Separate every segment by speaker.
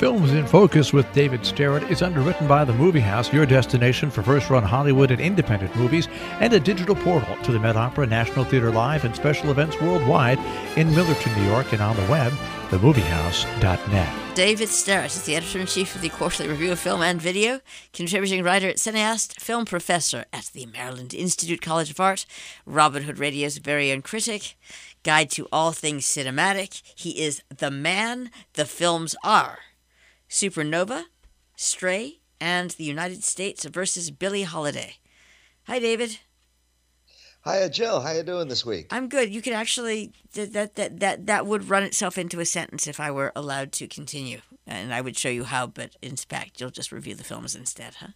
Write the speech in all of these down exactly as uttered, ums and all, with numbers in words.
Speaker 1: Films in Focus with David Sterrett is underwritten by The Movie House, your destination for first-run Hollywood and independent movies, and a digital portal to the Met Opera, National Theater Live, and special events worldwide in Millerton, New York, and on the web, the movie house dot net.
Speaker 2: David Sterrett is the editor-in-chief of the Quarterly Review of Film and Video, contributing writer, cineast, film professor at the Maryland Institute College of Art, Robin Hood Radio's very own critic, guide to all things cinematic. He is the man the films are. Supernova, Stray, and The United States versus Billie Holiday. Hi, David.
Speaker 3: Hiya, Jill. How you doing this week?
Speaker 2: I'm good. You could actually that that that that would run itself into a sentence if I were allowed to continue, and I would show you how. But in fact, you'll just review the films instead, huh?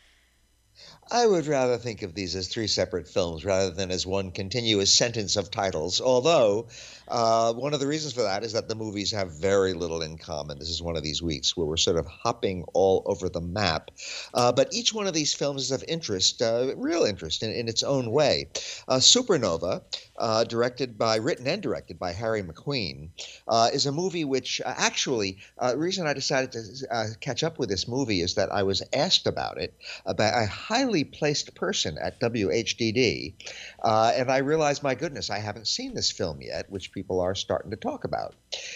Speaker 3: I would rather think of these as three separate films rather than as one continuous sentence of titles, although uh, one of the reasons for that is that the movies have very little in common. This is one of these weeks where we're sort of hopping all over the map. Uh, but each one of these films is of interest, uh, real interest in, in its own way. Uh, Supernova, uh, directed by, written and directed by Harry McQueen, uh, is a movie which uh, actually, uh, the reason I decided to uh, catch up with this movie is that I was asked about it by a highly placed person at W H D D, uh, and I realized, my goodness, I haven't seen this film yet, which people are starting to talk about.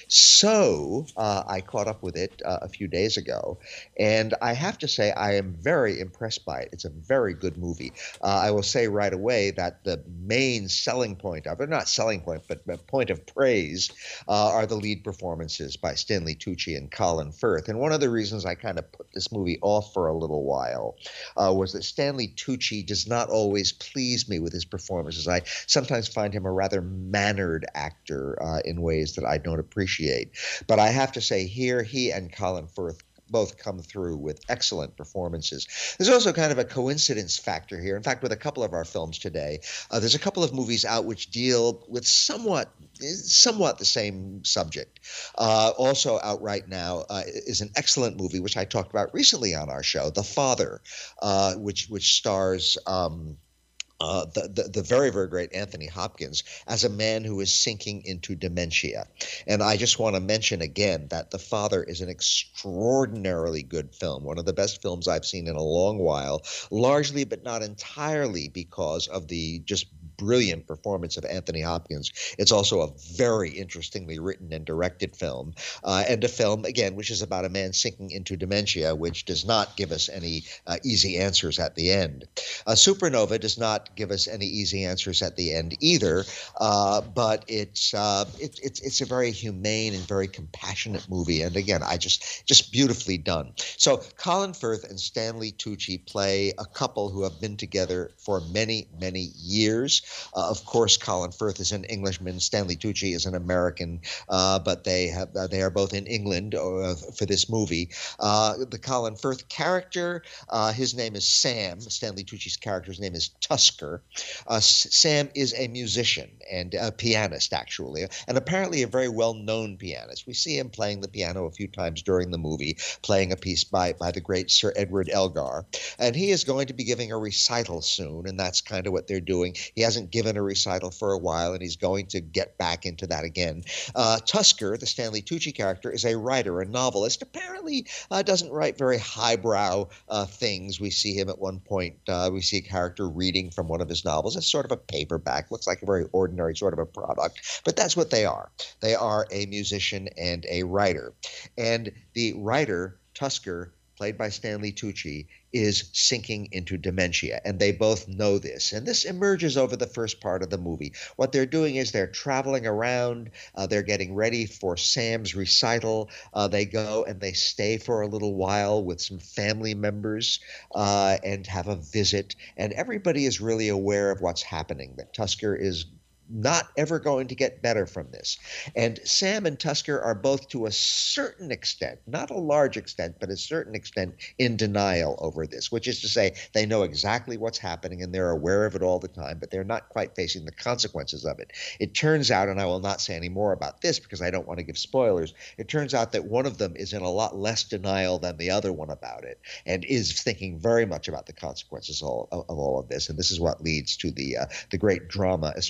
Speaker 3: So uh, I caught up with it uh, a few days ago, and I have to say I am very impressed by it. It's a very good movie. Uh, I will say right away that the main selling point of it, not selling point, but, but point of praise, uh, are the lead performances by Stanley Tucci and Colin Firth. And one of the reasons I kind of put this movie off for a little while uh, was that Stanley Tucci does not always please me with his performances. I sometimes find him a rather mannered actor uh, in ways that I don't appreciate. But I have to say, here he and Colin Firth both come through with excellent performances. There's also kind of a coincidence factor here. In fact, with a couple of our films today, uh, there's a couple of movies out which deal with somewhat somewhat the same subject. Uh, also out right now uh, is an excellent movie, which I talked about recently on our show, The Father, uh, which which stars um, Uh, the, the the very, very great Anthony Hopkins as a man who is sinking into dementia. And I just want to mention again that The Father is an extraordinarily good film, one of the best films I've seen in a long while, largely but not entirely because of the just brilliant performance of Anthony Hopkins. It's also a very interestingly written and directed film, uh, and a film, again, which is about a man sinking into dementia, which does not give us any uh, easy answers at the end. Uh, Supernova does not give us any easy answers at the end either, uh, but it's, uh, it, it's it's a very humane and very compassionate movie, and again, I just just beautifully done. So Colin Firth and Stanley Tucci play a couple who have been together for many, many years. Uh, of course, Colin Firth is an Englishman. Stanley Tucci is an American, uh, but they have uh, they are both in England uh, for this movie. Uh, the Colin Firth character, uh, his name is Sam. Stanley Tucci's character's name is Tusker. Uh, Sam is a musician and a pianist, actually, and apparently a very well-known pianist. We see him playing the piano a few times during the movie, playing a piece by, by the great Sir Edward Elgar. And he is going to be giving a recital soon, and that's kind of what they're doing. He hasn't given a recital for a while, and he's going to get back into that again. Uh, Tusker, the Stanley Tucci character, is a writer, a novelist. Apparently uh, doesn't write very highbrow uh, things. We see him at one point, uh, we see a character reading from one of his novels. It's sort of a paperback, looks like a very ordinary sort of a product, but that's what they are. They are a musician and a writer. And the writer, Tusker, played by Stanley Tucci, is sinking into dementia, and they both know this. And this emerges over the first part of the movie. What they're doing is they're traveling around, uh, they're getting ready for Sam's recital. Uh, they go and they stay for a little while with some family members uh, and have a visit, and everybody is really aware of what's happening, that Tusker is not ever going to get better from this. And Sam and Tusker are both, to a certain extent, not a large extent, but a certain extent, in denial over this, which is to say they know exactly what's happening and they're aware of it all the time, but they're not quite facing the consequences of it. It turns out, and I will not say any more about this because I don't want to give spoilers, it turns out that one of them is in a lot less denial than the other one about it and is thinking very much about the consequences of, of all of this. And this is what leads to the, uh, the great drama, especially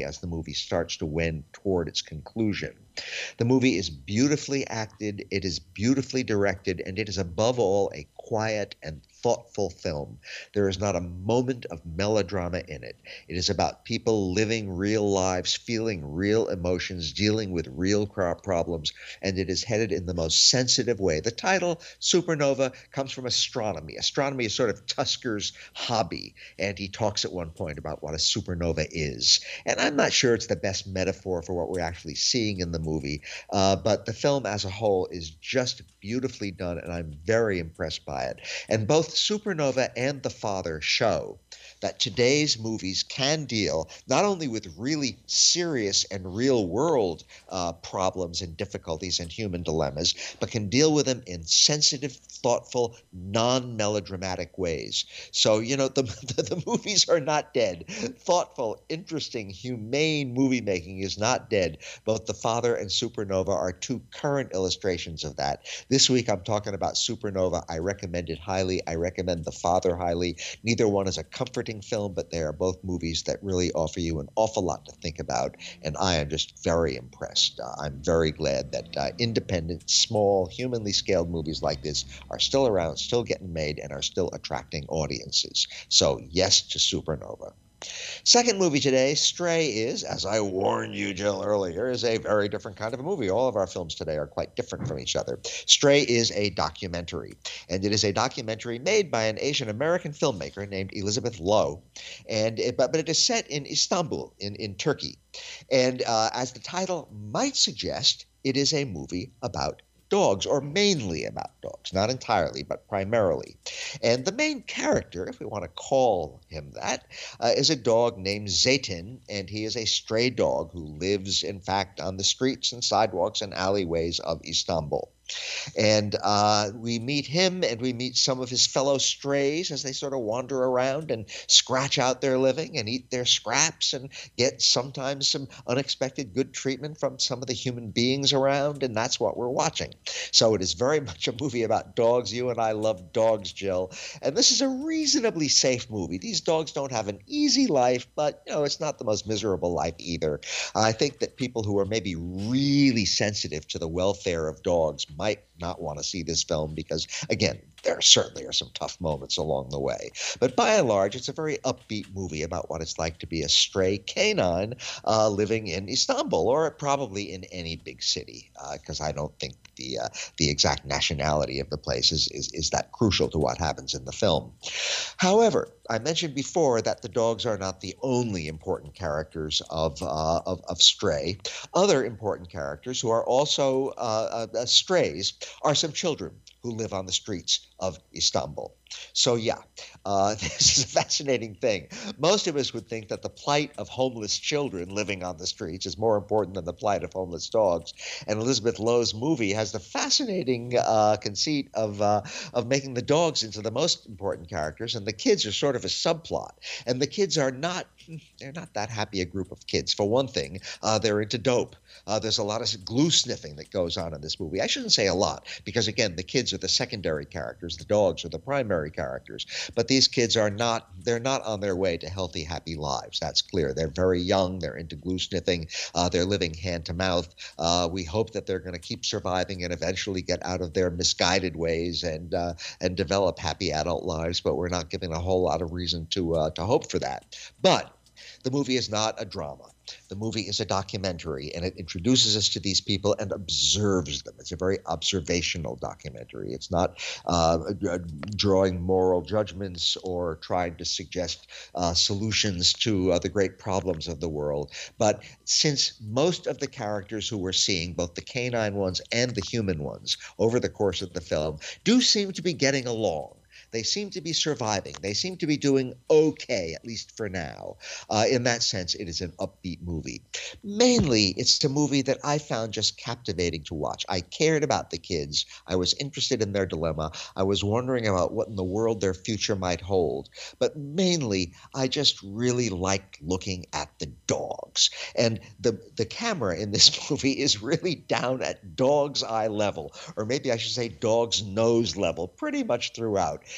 Speaker 3: as the movie starts to wend toward its conclusion. The movie is beautifully acted, it is beautifully directed, and it is above all a quiet and thoughtful film. There is not a moment of melodrama in it. It is about people living real lives, feeling real emotions, dealing with real problems, and it is headed in the most sensitive way. The title, Supernova, comes from astronomy. Astronomy is sort of Tusker's hobby, and he talks at one point about what a supernova is. And I'm not sure it's the best metaphor for what we're actually seeing in the movie, uh, but the film as a whole is just beautifully done, and I'm very impressed by it. And both Supernova and The Father show that today's movies can deal not only with really serious and real-world uh, problems and difficulties and human dilemmas, but can deal with them in sensitive, thoughtful, non-melodramatic ways. So, you know, the, the, the movies are not dead. Thoughtful, interesting, humane movie making is not dead. Both The Father and Supernova are two current illustrations of that. This week I'm talking about Supernova. I recommend it highly. I recommend The Father highly. Neither one is a comforting film, but they are both movies that really offer you an awful lot to think about, and I am just very impressed. Uh, I'm very glad that uh, independent, small, humanly scaled movies like this are still around, still getting made, and are still attracting audiences. So yes to Supernova. Second movie today, Stray, is, as I warned you, Jill, earlier, is a very different kind of a movie. All of our films today are quite different from each other. Stray is a documentary, and it is a documentary made by an Asian-American filmmaker named Elizabeth Lowe, and it, but, but it is set in Istanbul, in, in Turkey. And uh, as the title might suggest, it is a movie about dogs, or mainly about dogs, not entirely, but primarily. And the main character, if we want to call him that, uh, is a dog named Zeytin, and he is a stray dog who lives, in fact, on the streets and sidewalks and alleyways of Istanbul. And uh, we meet him and we meet some of his fellow strays as they sort of wander around and scratch out their living and eat their scraps and get sometimes some unexpected good treatment from some of the human beings around. And that's what we're watching. So it is very much a movie about dogs. You and I love dogs, Jill. And this is a reasonably safe movie. These dogs don't have an easy life, but, you know, it's not the most miserable life either. I think that people who are maybe really sensitive to the welfare of dogs might not want to see this film because, again, there certainly are some tough moments along the way. But by and large, it's a very upbeat movie about what it's like to be a stray canine uh, living in Istanbul, or probably in any big city, because uh, I don't think the uh, the exact nationality of the place is, is, is that crucial to what happens in the film. However, I mentioned before that the dogs are not the only important characters of uh, of, of Stray. Other important characters who are also uh, uh, strays are some children who live on the streets of Istanbul. So yeah, uh, this is a fascinating thing. Most of us would think that the plight of homeless children living on the streets is more important than the plight of homeless dogs. And Elizabeth Lowe's movie has the fascinating uh, conceit of uh, of making the dogs into the most important characters, and the kids are sort of a subplot. And the kids are not they're not that happy a group of kids. For one thing, uh, they're into dope. Uh, there's a lot of glue sniffing that goes on in this movie. I shouldn't say a lot, because again, the kids are the secondary characters, the dogs are the primary characters. But these kids are not, they're not on their way to healthy, happy lives. That's clear. They're very young. They're into glue sniffing. Uh, they're living hand to mouth. Uh, we hope that they're going to keep surviving and eventually get out of their misguided ways and uh, and develop happy adult lives. But we're not giving a whole lot of reason to uh, to hope for that. But the movie is not a drama. The movie is a documentary, and it introduces us to these people and observes them. It's a very observational documentary. It's not uh, drawing moral judgments or trying to suggest uh, solutions to uh, the great problems of the world. But since most of the characters who we're seeing, both the canine ones and the human ones, over the course of the film, do seem to be getting along. They seem to be surviving. They seem to be doing okay, at least for now. Uh, in that sense, it is an upbeat movie. Mainly, it's a movie that I found just captivating to watch. I cared about the kids. I was interested in their dilemma. I was wondering about what in the world their future might hold. But mainly, I just really liked looking at the dogs. And the, the camera in this movie is really down at dog's eye level, or maybe I should say dog's nose level, pretty much throughout.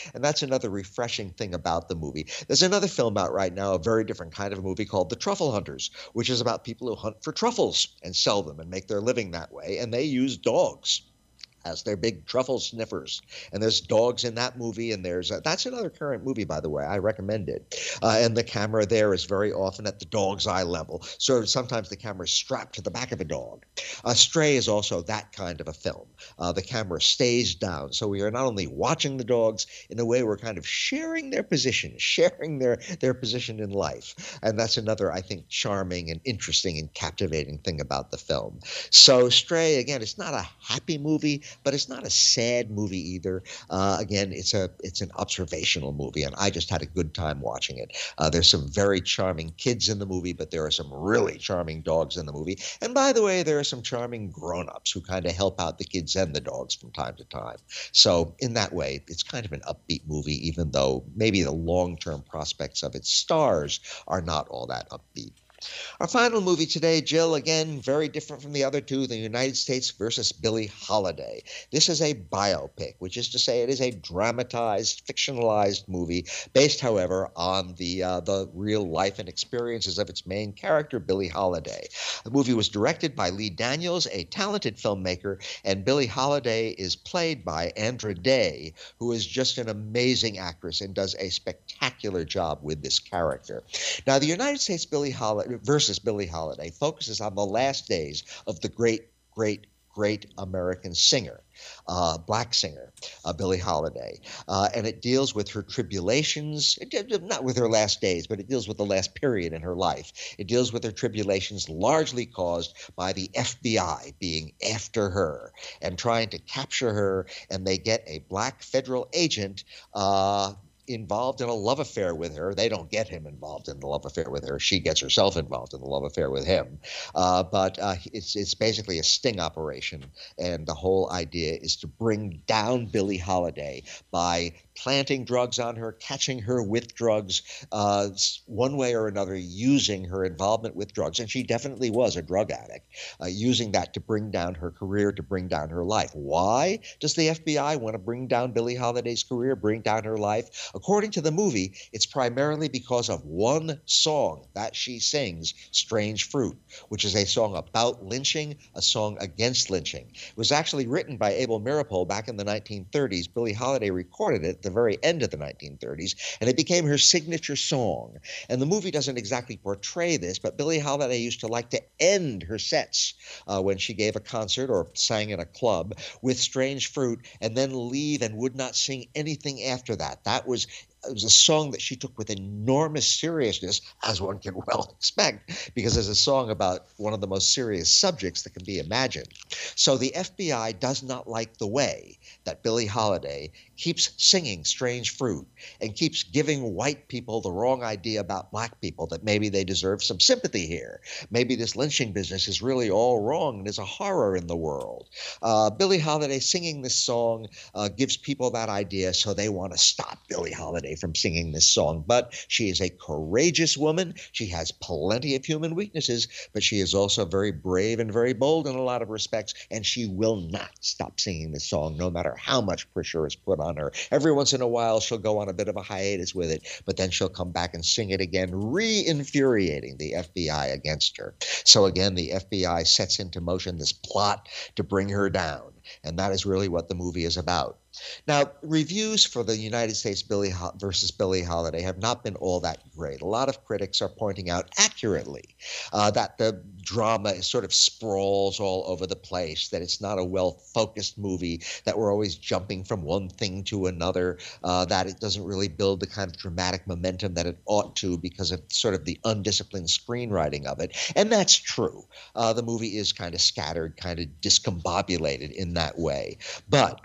Speaker 3: And that's another refreshing thing about the movie. There's another film out right now, a very different kind of a movie called The Truffle Hunters, which is about people who hunt for truffles and sell them and make their living that way. And they use dogs as their big truffle sniffers. And there's dogs in that movie, and there's a, that's another current movie, by the way. I recommend it. Uh, and the camera there is very often at the dog's eye level. So sometimes the camera is strapped to the back of a dog. Uh, Stray is also that kind of a film. Uh, the camera stays down. So we are not only watching the dogs, in a way we're kind of sharing their position, sharing their, their position in life. And that's another, I think, charming and interesting and captivating thing about the film. So Stray, again, it's not a happy movie, but it's not a sad movie either. Uh, again, it's a it's an observational movie, and I just had a good time watching it. Uh, there's some very charming kids in the movie, but there are some really charming dogs in the movie. And by the way, there are some charming grown-ups who kind of help out the kids and the dogs from time to time. So in that way, it's kind of an upbeat movie, even though maybe the long-term prospects of its stars are not all that upbeat. Our final movie today, Jill, again, very different from the other two, The United States versus Billie Holiday. This is a biopic, which is to say it is a dramatized, fictionalized movie based, however, on the uh, the real life and experiences of its main character, Billie Holiday. The movie was directed by Lee Daniels, a talented filmmaker, and Billie Holiday is played by Andra Day, who is just an amazing actress and does a spectacular job with this character. Now, The United States Billie Holiday versus Billie Holiday focuses on the last days of the great, great, great American singer, uh, black singer, uh, Billie Holiday. Uh, and it deals with her tribulations, not with her last days, but it deals with the last period in her life. It deals with her tribulations largely caused by the F B I being after her and trying to capture her, and they get a black federal agent uh involved in a love affair with her. They don't get him involved in the love affair with her. She gets herself involved in the love affair with him. Uh, but uh, it's it's basically a sting operation, and the whole idea is to bring down Billie Holiday by planting drugs on her, catching her with drugs, uh, one way or another, using her involvement with drugs. And she definitely was a drug addict, uh, using that to bring down her career, to bring down her life. Why does the F B I want to bring down Billie Holiday's career, bring down her life? According to the movie, it's primarily because of one song that she sings, Strange Fruit, which is a song about lynching, a song against lynching. It was actually written by Abel Meeropol back in the nineteen thirties. Billie Holiday recorded it at the very end of the nineteen thirties, and it became her signature song. And the movie doesn't exactly portray this, but Billie Holiday used to like to end her sets uh, when she gave a concert or sang in a club with Strange Fruit, and then leave and would not sing anything after that. That was It was a song that she took with enormous seriousness, as one can well expect, because it's a song about one of the most serious subjects that can be imagined. So the F B I does not like the way that Billie Holiday keeps singing Strange Fruit and keeps giving white people the wrong idea about black people, that maybe they deserve some sympathy here. Maybe this lynching business is really all wrong and there's a horror in the world. Uh, Billie Holiday singing this song uh, gives people that idea, so they want to stop Billie Holiday from singing this song. But she is a courageous woman. She has plenty of human weaknesses, but she is also very brave and very bold in a lot of respects, and she will not stop singing this song no matter how much pressure is put on her. Every once in a while she'll go on a bit of a hiatus with it, but then she'll come back and sing it again, re-infuriating the F B I against her. So again, the F B I sets into motion this plot to bring her down, and that is really what the movie is about. Now, reviews for the United States Billie Ho- versus Billie Holiday have not been all that great. A lot of critics are pointing out accurately uh, that the drama sort of sprawls all over the place, that it's not a well-focused movie, that we're always jumping from one thing to another, uh, that it doesn't really build the kind of dramatic momentum that it ought to because of sort of the undisciplined screenwriting of it. And that's true. Uh, the movie is kind of scattered, kind of discombobulated in that way. But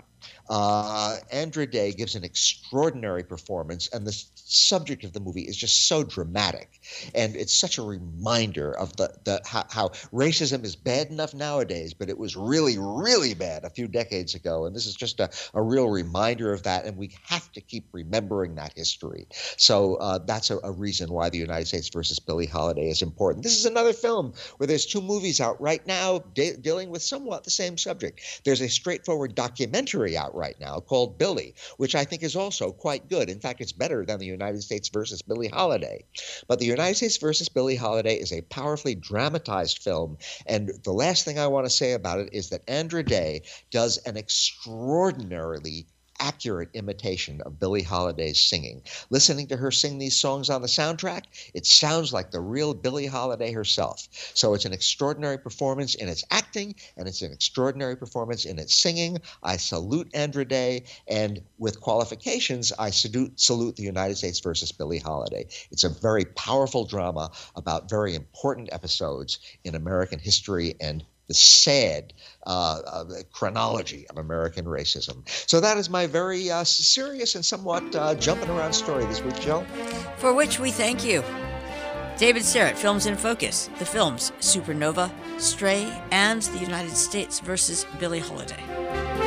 Speaker 3: Uh, Andra Day gives an extraordinary performance, and the subject of the movie is just so dramatic, and it's such a reminder of the, the how, how racism is bad enough nowadays, but it was really, really bad a few decades ago, and this is just a, a real reminder of that, and we have to keep remembering that history. So uh, that's a, a reason why the United States versus Billie Holiday is important. This is another film where there's two movies out right now de- dealing with somewhat the same subject. There's a straightforward documentary movie out right now called Billy, which I think is also quite good. In fact, it's better than the United States versus Billie Holiday. But the United States versus Billie Holiday is a powerfully dramatized film, and the last thing I want to say about it is that Andra Day does an extraordinarily accurate imitation of Billie Holiday's singing. Listening to her sing these songs on the soundtrack, it sounds like the real Billie Holiday herself. So it's an extraordinary performance in its acting, and it's an extraordinary performance in its singing. I salute Andra Day, and with qualifications, I salute, salute the United States versus Billie Holiday. It's a very powerful drama about very important episodes in American history and the sad uh, uh, chronology of American racism. So that is my very uh, serious and somewhat uh, jumping around story this week, Jill.
Speaker 2: For which we thank you. David Sterrett, Films in Focus, the films Supernova, Stray, and the United States versus Billie Holiday.